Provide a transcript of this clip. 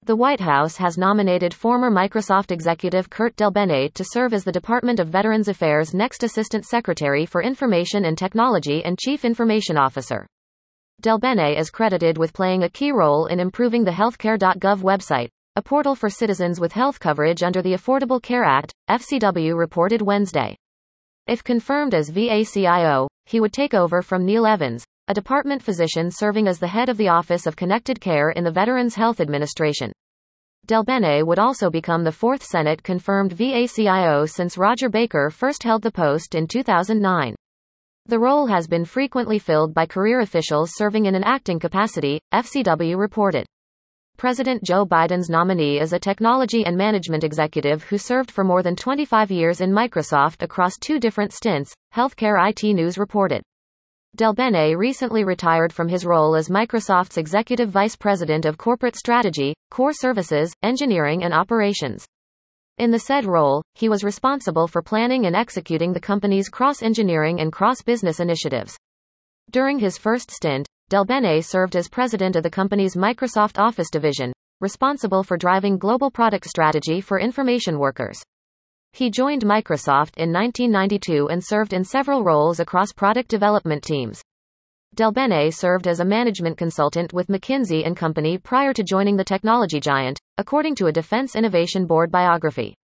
The White House has nominated former Microsoft executive Kurt DelBene to serve as the Department of Veterans Affairs' next Assistant Secretary for Information and Technology and Chief Information Officer. DelBene is credited with playing a key role in improving the healthcare.gov website, a portal for citizens with health coverage under the Affordable Care Act, FCW reported Wednesday. If confirmed as VACIO, he would take over from Neil Evans, a department physician serving as the head of the Office of Connected Care in the Veterans Health Administration. DelBene would also become the fourth Senate-confirmed VACIO since Roger Baker first held the post in 2009. The role has been frequently filled by career officials serving in an acting capacity, FCW reported. President Joe Biden's nominee is a technology and management executive who served for more than 25 years in Microsoft across two different stints, Healthcare IT News reported. DelBene recently retired from his role as Microsoft's Executive Vice President of Corporate Strategy, Core Services, Engineering and Operations. In the said role, he was responsible for planning and executing the company's cross-engineering and cross-business initiatives. During his first stint, DelBene served as president of the company's Microsoft Office division, responsible for driving global product strategy for information workers. He joined Microsoft in 1992 and served in several roles across product development teams. DelBene served as a management consultant with McKinsey & Company prior to joining the technology giant, according to a Defense Innovation Board biography.